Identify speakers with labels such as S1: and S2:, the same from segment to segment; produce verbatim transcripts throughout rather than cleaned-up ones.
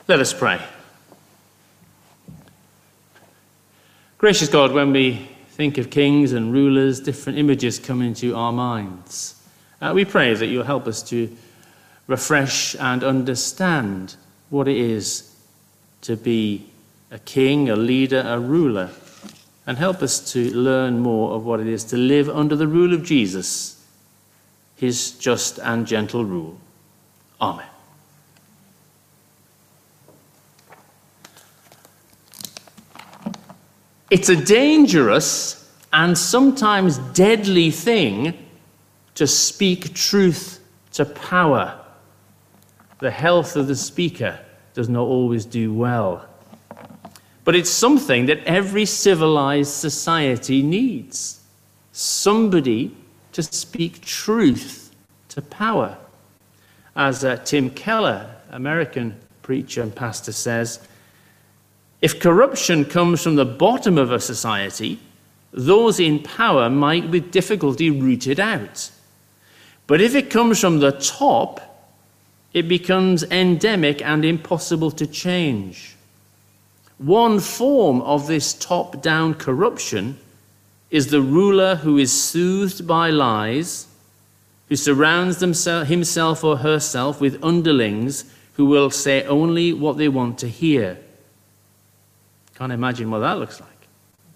S1: Let us pray. Gracious God, when we think of kings and rulers, different images come into our minds. Uh, we pray that you'll help us to refresh and understand what it is to be a king, a leader, a ruler, and help us to learn more of what it is to live under the rule of Jesus, his just and gentle rule. Amen. It's a dangerous and sometimes deadly thing to speak truth to power. The health of the speaker does not always do well. But it's something that every civilized society needs. Somebody to speak truth to power. As uh, Tim Keller, American preacher and pastor, says, if corruption comes from the bottom of a society, those in power might with difficulty root it out. But if it comes from the top, it becomes endemic and impossible to change. One form of this top-down corruption is the ruler who is soothed by lies, who surrounds himself or herself with underlings who will say only what they want to hear. Can't imagine what that looks like.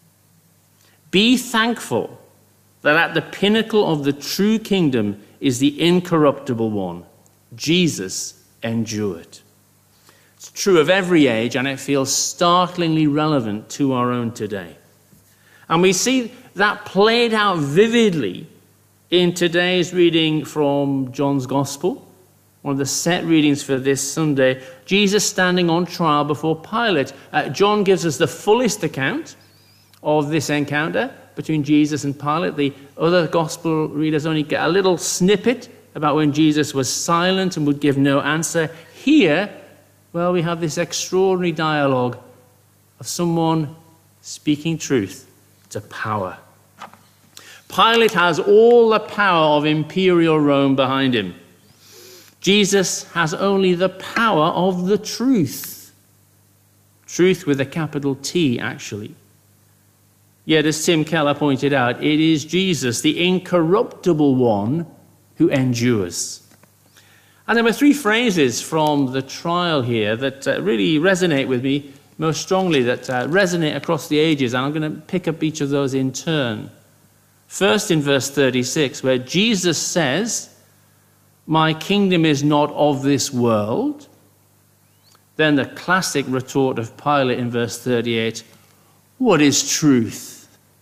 S1: Be thankful that at the pinnacle of the true kingdom is the incorruptible one. Jesus endured. It's true of every age, and it feels startlingly relevant to our own today. And we see that played out vividly in today's reading from John's Gospel, one of the set readings for this Sunday, Jesus standing on trial before Pilate. Uh, John gives us the fullest account of this encounter between Jesus and Pilate. The other gospel readers only get a little snippet about when Jesus was silent and would give no answer. Here, well, we have this extraordinary dialogue of someone speaking truth to power. Pilate has all the power of imperial Rome behind him. Jesus has only the power of the truth. Truth with a capital T, actually. Yet, as Tim Keller pointed out, it is Jesus, the incorruptible one, who endures. And there were three phrases from the trial here that uh, really resonate with me most strongly, that uh, resonate across the ages, and I'm going to pick up each of those in turn. First, in verse thirty-six, where Jesus says, "My kingdom is not of this world." Then the classic retort of Pilate in verse thirty-eight, "What is truth?"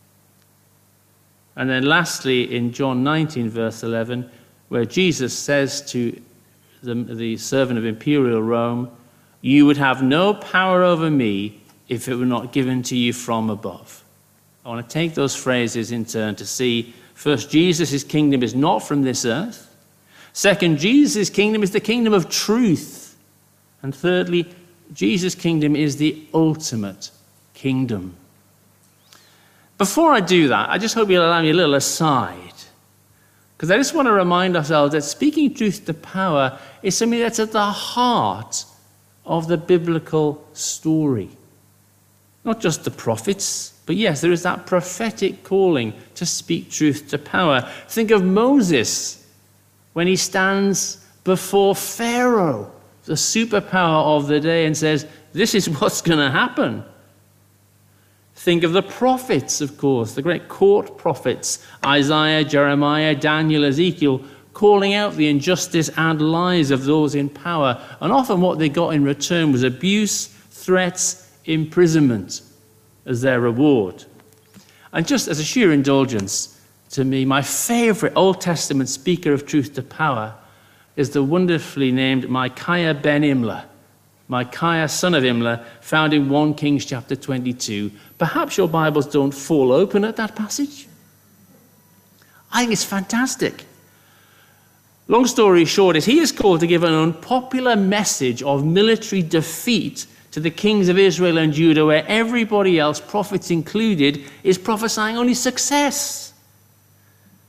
S1: And then lastly, in John nineteen, verse eleven, where Jesus says to the, the servant of imperial Rome, "You would have no power over me if it were not given to you from above." I want to take those phrases in turn to see, first, Jesus' kingdom is not from this earth. Second, Jesus' kingdom is the kingdom of truth. And thirdly, Jesus' kingdom is the ultimate kingdom. Before I do that, I just hope you'll allow me a little aside. Because I just want to remind ourselves that speaking truth to power is something that's at the heart of the biblical story. Not just the prophets, but yes, there is that prophetic calling to speak truth to power. Think of Moses when he stands before Pharaoh, the superpower of the day, and says, this is what's going to happen. Think of the prophets, of course, the great court prophets, Isaiah, Jeremiah, Daniel, Ezekiel, calling out the injustice and lies of those in power. And often what they got in return was abuse, threats, imprisonment as their reward. And just as a sheer indulgence, to me, my favorite Old Testament speaker of truth to power is the wonderfully named Micaiah ben Imlah. Micaiah, son of Imlah, found in First Kings chapter twenty-two. Perhaps your Bibles don't fall open at that passage. I think it's fantastic. Long story short is he is called to give an unpopular message of military defeat to the kings of Israel and Judah, where everybody else, prophets included, is prophesying only success.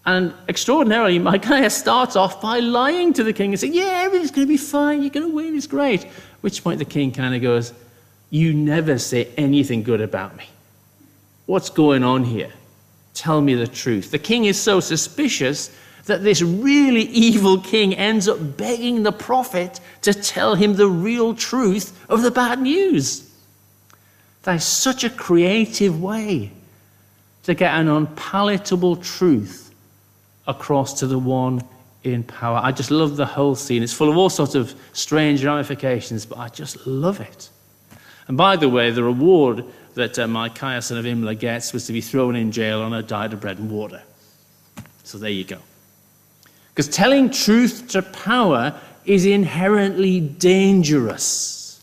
S1: And extraordinarily, Micaiah starts off by lying to the king and saying, yeah, everything's going to be fine, you're going to win, it's great. At which point the king kind of goes, you never say anything good about me. What's going on here? Tell me the truth. The king is so suspicious that this really evil king ends up begging the prophet to tell him the real truth of the bad news. That is such a creative way to get an unpalatable truth across to the one in power. I just love the whole scene. It's full of all sorts of strange ramifications, but I just love it. And by the way, the reward that uh, Micaiah, son of Imlah, gets was to be thrown in jail on a diet of bread and water. So there you go. Because telling truth to power is inherently dangerous.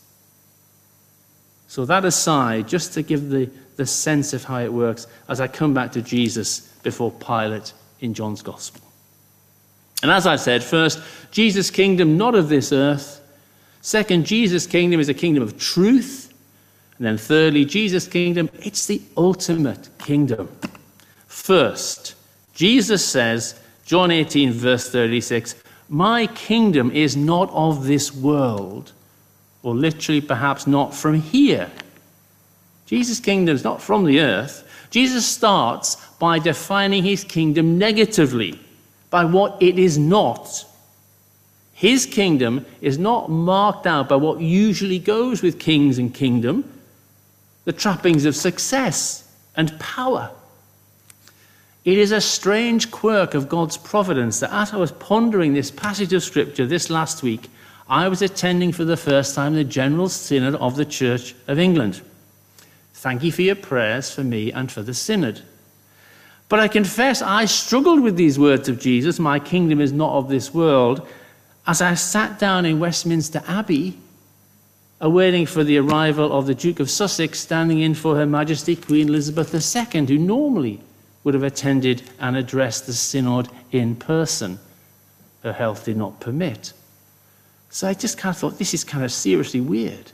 S1: So that aside, just to give the, the sense of how it works, as I come back to Jesus before Pilate in John's Gospel. And as I said, first, Jesus' kingdom, not of this earth. Second, Jesus' kingdom is a kingdom of truth. And then thirdly, Jesus' kingdom, it's the ultimate kingdom. First, Jesus says, John eighteen, verse thirty-six, my kingdom is not of this world, or literally perhaps not from here. Jesus' kingdom is not from the earth. Jesus starts by defining his kingdom negatively, by what it is not. His kingdom is not marked out by what usually goes with kings and kingdom, the trappings of success and power. It is a strange quirk of God's providence that as I was pondering this passage of Scripture this last week, I was attending for the first time the General Synod of the Church of England. Thank you for your prayers for me and for the Synod. But I confess I struggled with these words of Jesus, my kingdom is not of this world, as I sat down in Westminster Abbey, awaiting for the arrival of the Duke of Sussex, standing in for Her Majesty Queen Elizabeth the Second, who normally would have attended and addressed the Synod in person. Her health did not permit. So I just kind of thought, this is kind of seriously weird.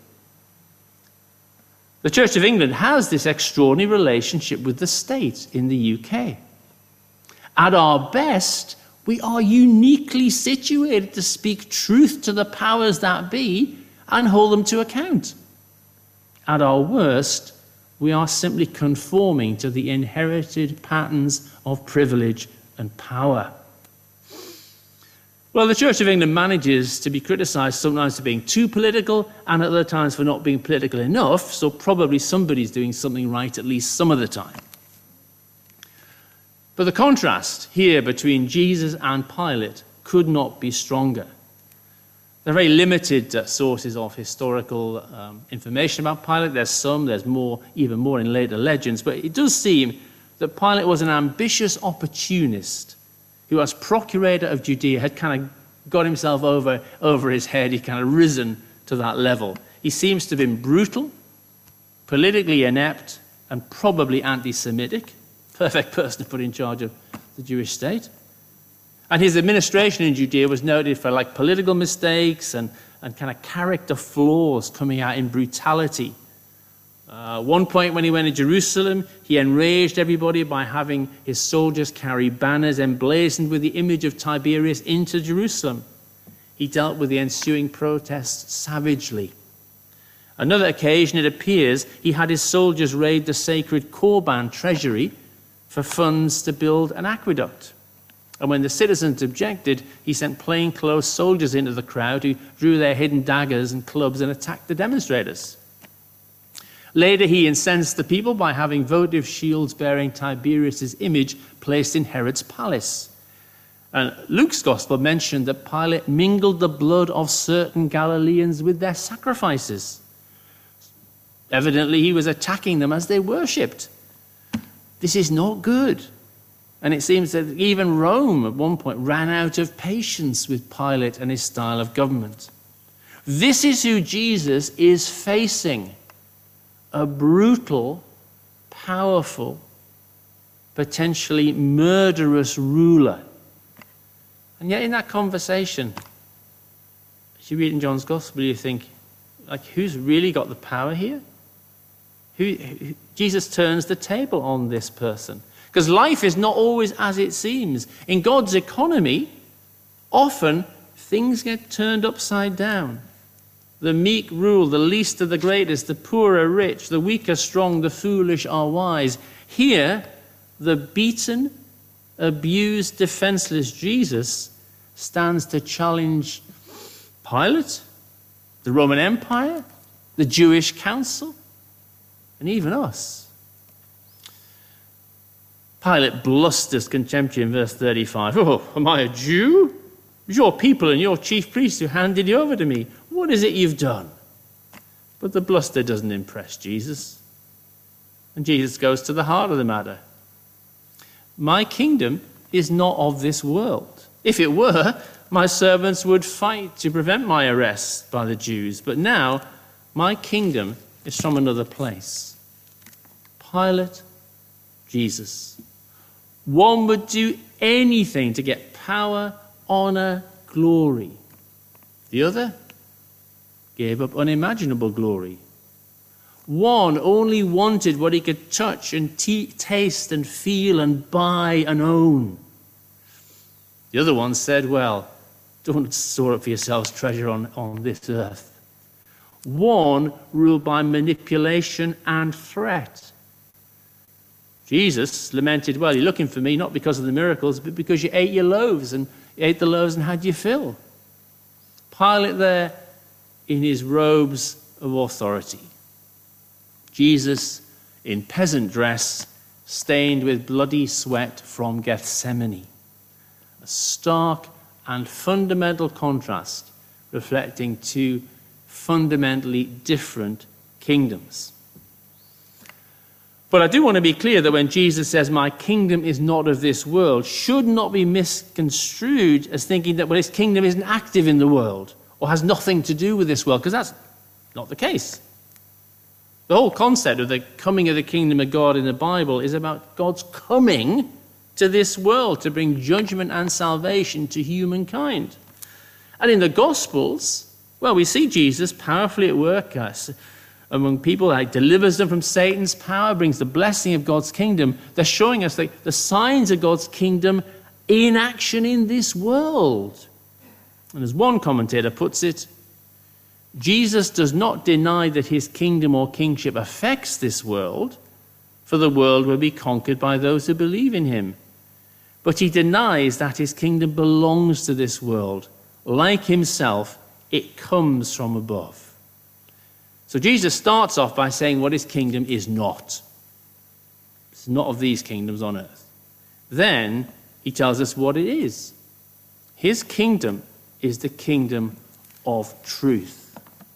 S1: The Church of England has this extraordinary relationship with the state in the U K. At our best, we are uniquely situated to speak truth to the powers that be and hold them to account. At our worst, we are simply conforming to the inherited patterns of privilege and power. Well, the Church of England manages to be criticised sometimes for being too political and at other times for not being political enough, so probably somebody's doing something right at least some of the time. But the contrast here between Jesus and Pilate could not be stronger. There are very limited uh, sources of historical um, information about Pilate. There's some, there's more, even more in later legends, but it does seem that Pilate was an ambitious opportunist who, as procurator of Judea, had kind of got himself over, over his head. He kind of risen to that level. He seems to have been brutal, politically inept, and probably anti-Semitic. Perfect person to put in charge of the Jewish state. And his administration in Judea was noted for like political mistakes and, and kind of character flaws coming out in brutality. Uh, one point when he went to Jerusalem, he enraged everybody by having his soldiers carry banners emblazoned with the image of Tiberius into Jerusalem. He dealt with the ensuing protests savagely. Another occasion, it appears, he had his soldiers raid the sacred Korban treasury for funds to build an aqueduct. And when the citizens objected, he sent plainclothes soldiers into the crowd who drew their hidden daggers and clubs and attacked the demonstrators. Later, he incensed the people by having votive shields bearing Tiberius' image placed in Herod's palace. And Luke's gospel mentioned that Pilate mingled the blood of certain Galileans with their sacrifices. Evidently, he was attacking them as they worshipped. This is not good. And it seems that even Rome at one point ran out of patience with Pilate and his style of government. This is who Jesus is facing. A brutal, powerful, potentially murderous ruler. And yet in that conversation, as you read in John's Gospel, you think, like, who's really got the power here? Who, who, Jesus turns the table on this person. Because life is not always as it seems. In God's economy, often things get turned upside down. The meek rule, the least are the greatest, the poor are rich, the weak are strong, the foolish are wise. Here, the beaten, abused, defenseless Jesus stands to challenge Pilate, the Roman Empire, the Jewish council, and even us. Pilate blusters contemptuously in verse thirty-five. Oh, am I a Jew? It was your people and your chief priests who handed you over to me. What is it you've done? But the bluster doesn't impress Jesus. And Jesus goes to the heart of the matter. My kingdom is not of this world. If it were, my servants would fight to prevent my arrest by the Jews. But now, my kingdom is from another place. Pilate, Jesus. One would do anything to get power, honor, glory. The other gave up unimaginable glory. One only wanted what he could touch and t- taste and feel and buy and own. The other one said, well, don't store up for yourselves treasure on, on this earth. One ruled by manipulation and threat. Jesus lamented, well, you're looking for me not because of the miracles, but because you ate your loaves, and you ate the loaves and had your fill. Pilate there in his robes of authority. Jesus in peasant dress, stained with bloody sweat from Gethsemane. A stark and fundamental contrast, reflecting two fundamentally different kingdoms. But I do want to be clear that when Jesus says, my kingdom is not of this world, should not be misconstrued as thinking that, well, his kingdom isn't active in the world or has nothing to do with this world, because that's not the case. The whole concept of the coming of the kingdom of God in the Bible is about God's coming to this world to bring judgment and salvation to humankind. And in the Gospels, well, we see Jesus powerfully at work us among people, like delivers them from Satan's power, brings the blessing of God's kingdom. They're showing us like the signs of God's kingdom in action in this world. And as one commentator puts it, Jesus does not deny that his kingdom or kingship affects this world, for the world will be conquered by those who believe in him. But he denies that his kingdom belongs to this world. Like himself, it comes from above. So Jesus starts off by saying what his kingdom is not. It's not of these kingdoms on earth. Then he tells us what it is. His kingdom is the kingdom of truth.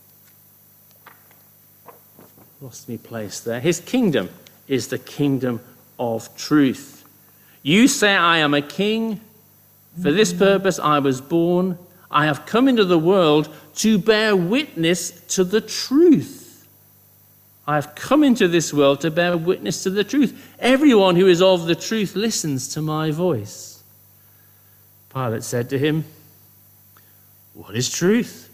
S1: Lost me place there. His kingdom is the kingdom of truth. You say, I am a king. For this purpose I was born. I have come into the world to bear witness to the truth. I have come into this world to bear witness to the truth. Everyone who is of the truth listens to my voice. Pilate said to him, what is truth?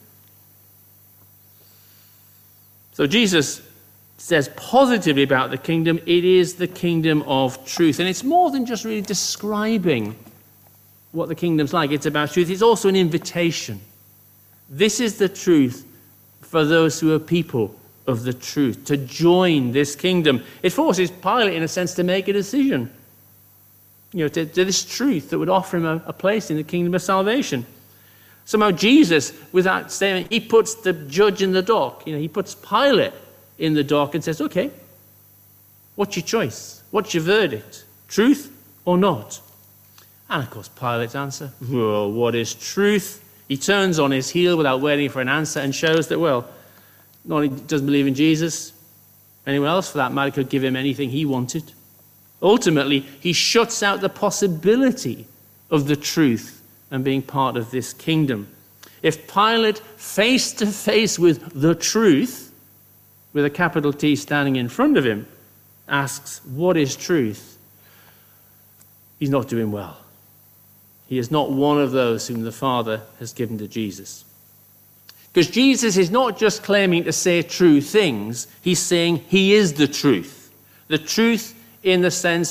S1: So Jesus says positively about the kingdom, it is the kingdom of truth. And it's more than just really describing what the kingdom's like. It's about truth. It's also an invitation. This is the truth for those who are people of the truth, to join this kingdom. It forces Pilate, in a sense, to make a decision. You know, to, to this truth that would offer him a, a place in the kingdom of salvation. Somehow Jesus, with that statement, he puts the judge in the dock. You know, he puts Pilate in the dock and says, okay, what's your choice? What's your verdict? Truth or not? And of course, Pilate's answer, well, what is truth? He turns on his heel without waiting for an answer and shows that, well, not only doesn't believe in Jesus, anyone else for that matter could give him anything he wanted. Ultimately, he shuts out the possibility of the truth and being part of this kingdom. If Pilate, face to face with the truth, with a capital T standing in front of him, asks, what is truth? He's not doing well. He is not one of those whom the Father has given to Jesus. Because Jesus is not just claiming to say true things, he's saying he is the truth. The truth in the sense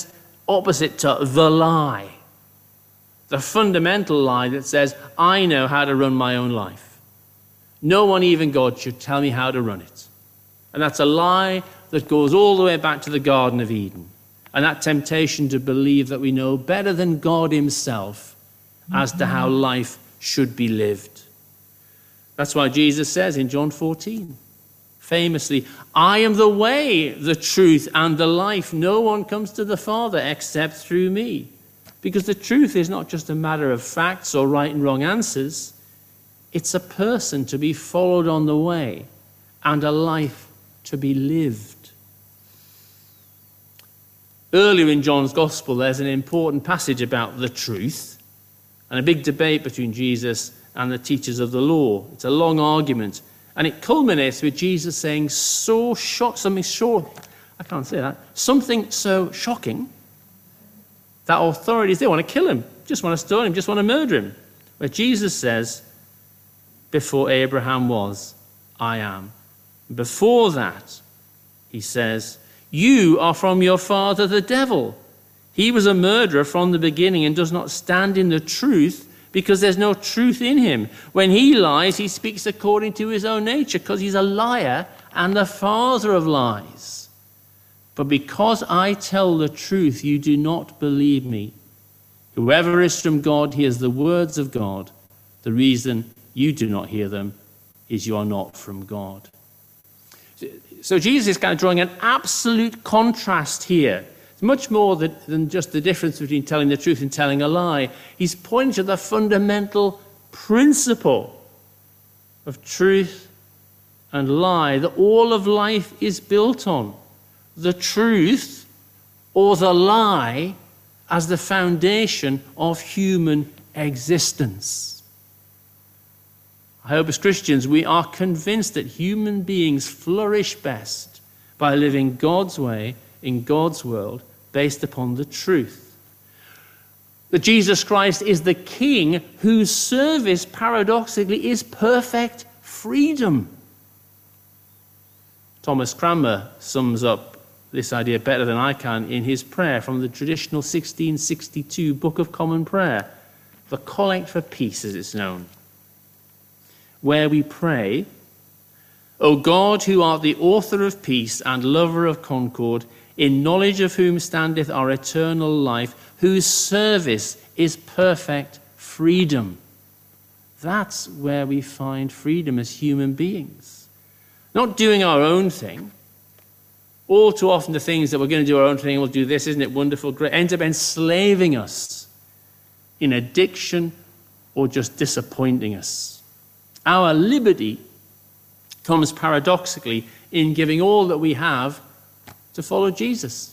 S1: opposite to the lie. The fundamental lie that says, I know how to run my own life. No one, even God, should tell me how to run it. And that's a lie that goes all the way back to the Garden of Eden. And that temptation to believe that we know better than God himself as to how life should be lived. That's why Jesus says in John fourteen, famously, I am the way, the truth, and the life. No one comes to the Father except through me. Because the truth is not just a matter of facts or right and wrong answers. It's a person to be followed on the way and a life to be lived. Earlier in John's Gospel, there's an important passage about the truth and a big debate between Jesus and the teachers of the law. It's a long argument, and it culminates with Jesus saying so shock, something so, I can't say that, something so shocking that authorities, they want to kill him, just want to stone him, just want to murder him. Where Jesus says, before Abraham was, I am. Before that, he says, you are from your father the devil. He was a murderer from the beginning and does not stand in the truth because there's no truth in him. When he lies, he speaks according to his own nature because he's a liar and the father of lies. But because I tell the truth, you do not believe me. Whoever is from God hears the words of God. The reason you do not hear them is you are not from God. So Jesus is kind of drawing an absolute contrast here. It's much more than just the difference between telling the truth and telling a lie. He's pointing to the fundamental principle of truth and lie that all of life is built on. The truth or the lie as the foundation of human existence. I hope as Christians we are convinced that human beings flourish best by living God's way in God's world based upon the truth. That Jesus Christ is the King whose service paradoxically is perfect freedom. Thomas Cranmer sums up this idea better than I can in his prayer from the traditional sixteen sixty-two Book of Common Prayer, the Collect for Peace as it's known, where we pray, O God, who art the author of peace and lover of concord, in knowledge of whom standeth our eternal life, whose service is perfect freedom. That's where we find freedom as human beings. Not doing our own thing. All too often the things that we're going to do our own thing, we'll do this, isn't it wonderful, great, ends up enslaving us in addiction or just disappointing us. Our liberty comes paradoxically in giving all that we have to follow Jesus.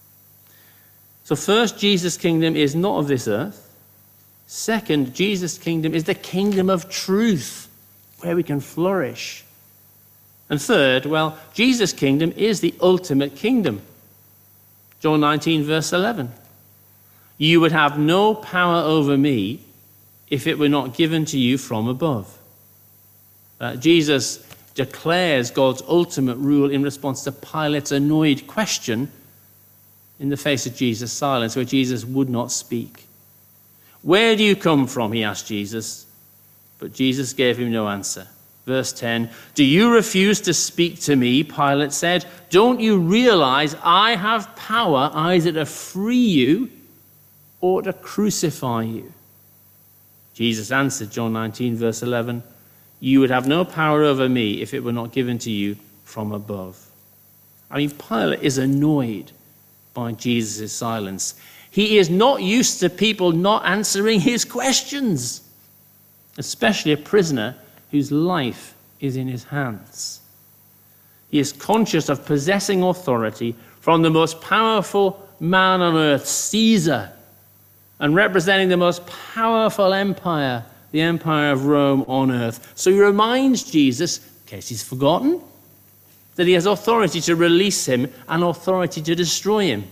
S1: So first, Jesus' kingdom is not of this earth. Second, Jesus' kingdom is the kingdom of truth, where we can flourish. And third, well, Jesus' kingdom is the ultimate kingdom. John nineteen, verse eleven. You would have no power over me if it were not given to you from above. Uh, Jesus declares God's ultimate rule in response to Pilate's annoyed question in the face of Jesus' silence, where Jesus would not speak. Where do you come from? He asked Jesus. But Jesus gave him no answer. Verse ten, do you refuse to speak to me? Pilate said. Don't you realize I have power either to free you or to crucify you? Jesus answered, John nineteen, verse eleven, you would have no power over me if it were not given to you from above. I mean, Pilate is annoyed by Jesus' silence. He is not used to people not answering his questions, especially a prisoner whose life is in his hands. He is conscious of possessing authority from the most powerful man on earth, Caesar, and representing the most powerful empire, the empire of Rome on earth. So he reminds Jesus, in case he's forgotten, that he has authority to release him and authority to destroy him.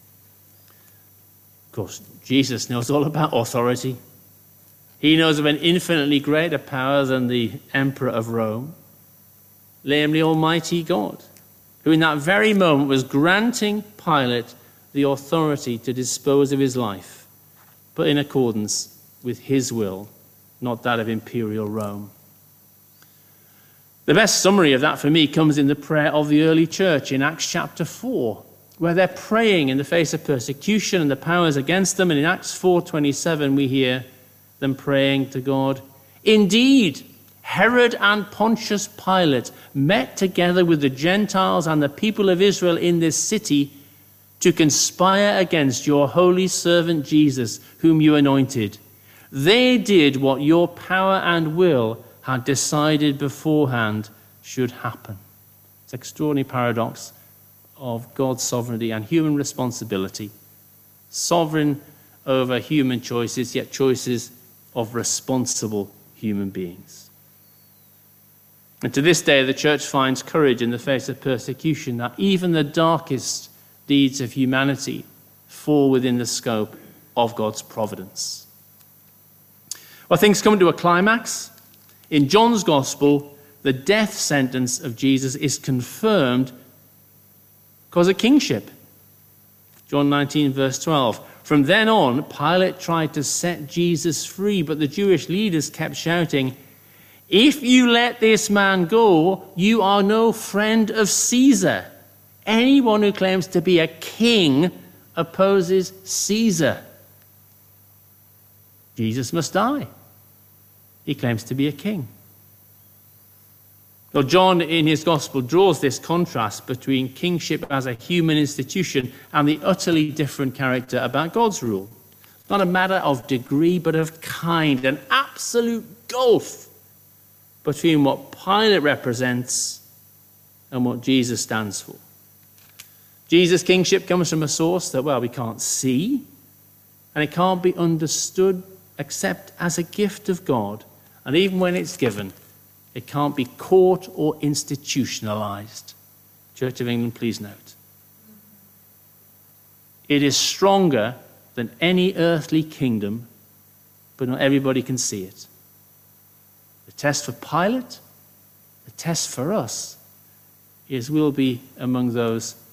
S1: Of course, Jesus knows all about authority. He knows of an infinitely greater power than the emperor of Rome, namely Almighty God, who in that very moment was granting Pilate the authority to dispose of his life, but in accordance with his will, not that of imperial Rome. The best summary of that for me comes in the prayer of the early church in Acts chapter four, where they're praying in the face of persecution and the powers against them. And in Acts four twenty-seven, we hear them praying to God, "Indeed, Herod and Pontius Pilate met together with the Gentiles and the people of Israel in this city to conspire against your holy servant Jesus, whom you anointed. They did what your power and will had decided beforehand should happen." It's an extraordinary paradox of God's sovereignty and human responsibility. Sovereign over human choices, yet choices of responsible human beings. And to this day, the church finds courage in the face of persecution, that even the darkest deeds of humanity fall within the scope of God's providence. Well, things come to a climax. In John's Gospel, the death sentence of Jesus is confirmed because of kingship. John nineteen, verse twelve. From then on, Pilate tried to set Jesus free, but the Jewish leaders kept shouting, "If you let this man go, you are no friend of Caesar. Anyone who claims to be a king opposes Caesar." Jesus must die. He claims to be a king. Well, John, in his gospel, draws this contrast between kingship as a human institution and the utterly different character about God's rule. It's not a matter of degree, but of kind, an absolute gulf between what Pilate represents and what Jesus stands for. Jesus' kingship comes from a source that, well, we can't see, and it can't be understood except as a gift of God. And even when it's given, it can't be caught or institutionalized. Church of England, please note. It is stronger than any earthly kingdom, but not everybody can see it. The test for Pilate, the test for us, is we'll be among those